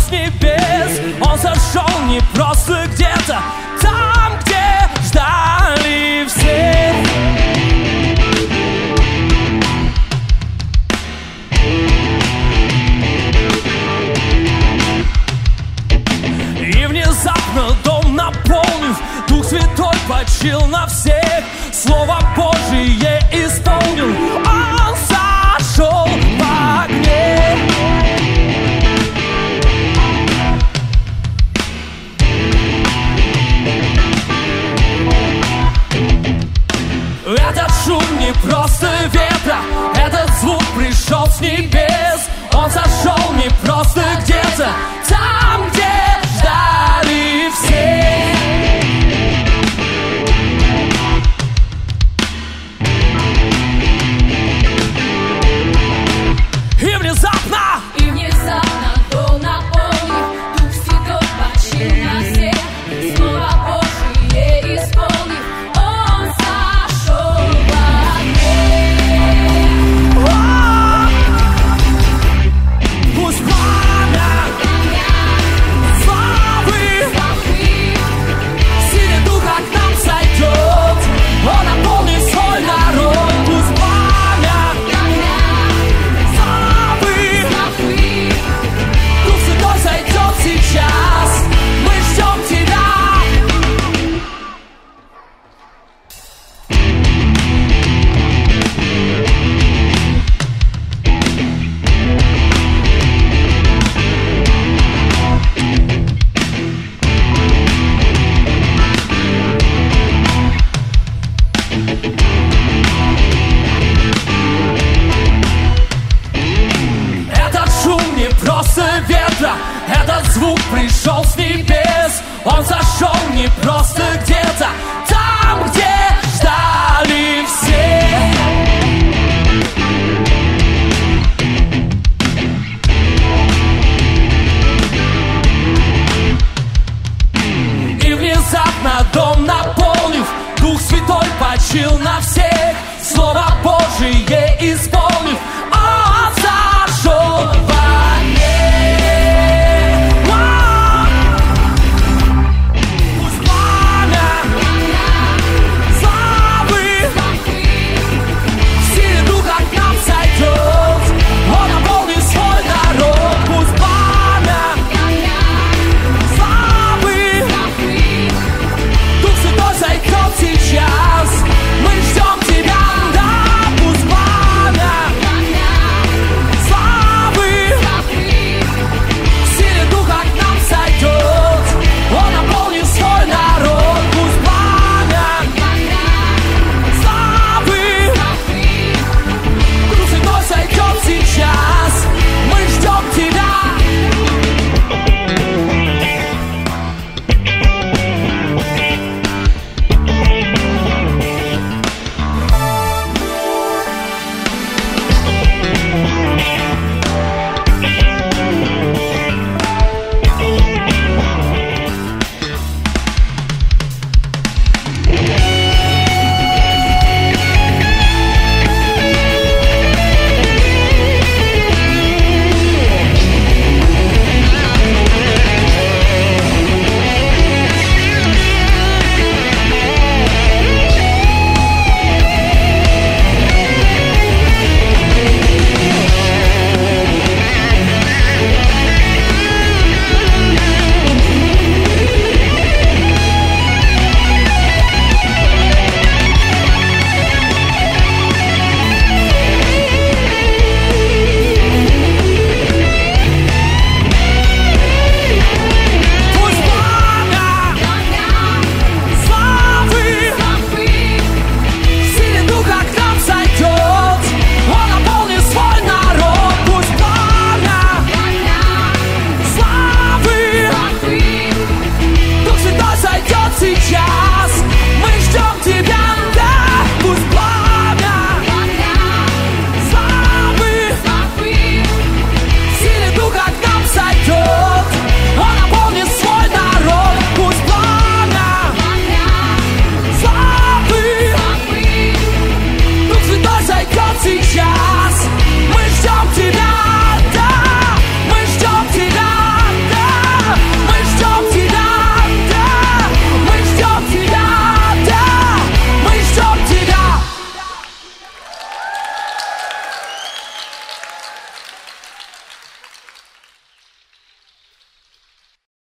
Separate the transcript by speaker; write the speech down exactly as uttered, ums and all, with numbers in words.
Speaker 1: с небес. Он сошел не просто где-то там, где ждали все. И внезапно дом наполнив, Дух Святой почил на всех. Слово Божие исполнил, Он сошел в огне. Этот шум не просто ветра, этот звук пришел с небес. Он сошел не просто где-то там, где ждали все. И внезапно,
Speaker 2: и внезапно дом наполнив, Дух Святой почил на всех. Слово Божие исполнив, Он сошел в огне.
Speaker 1: пусть пламя славы силе Духа к нам сойдет. Он наполнит свой народ. Пусть пламя славы Дух Святой сойдет сейчас. Мы ждем Тебя. Этот шум не просто ветра, этот звук пришел с небес. Он сошел не просто где-то там, где ждали все. И внезапно дом наполнив, Дух Святой почил на всех. Слово Божие исполнив,